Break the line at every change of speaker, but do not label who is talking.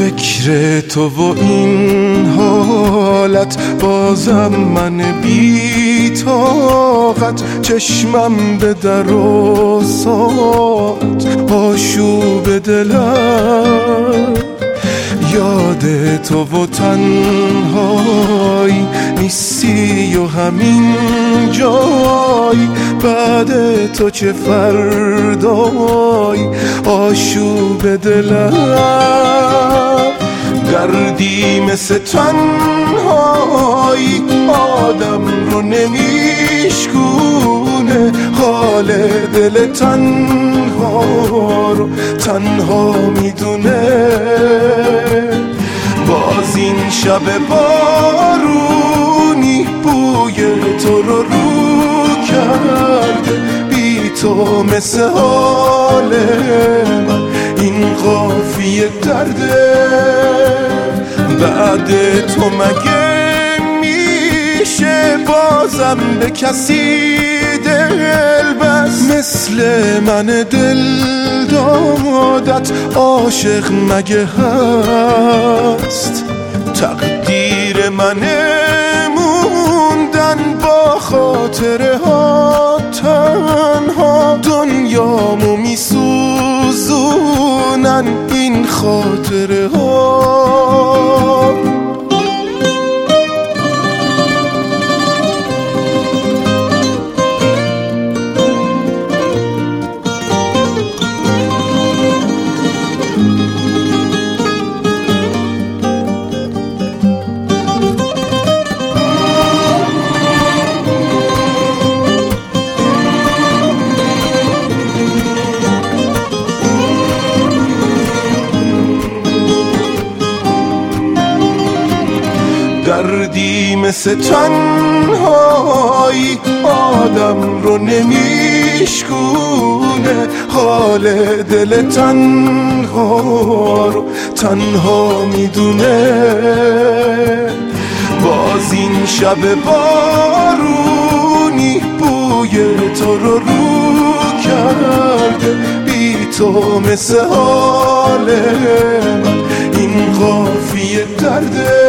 فکر تو و این حالت بازم من بی طاقت، چشمم به در و ساعت آشوب دلم. یاد تو و تنهایی نیستی و همین جایی، بعد تو چه فردایی آشوب دلم. دردی مثل تنهایی آدم رو نمیشکونه، حال دل تنها رو تنها میدونه. باز این شب بارونی بوی تو رو کرده، بی تو مثل حال من این قافیه درده. بعد تو مگه میشه بازم به کسی دل بس، مثل من دل دادت عاشق مگه هست؟ تقدیر منه موندن با خاطره ها تنها، دنیامو میسوزونن این خاطره ها. دردی مثل تنهایی آدم رو نمیشکونه، حال دل تنها رو تنها میدونه. باز این شب بارونی بوی تو رو کرده، بی تو مثل حال من این قافیه درده.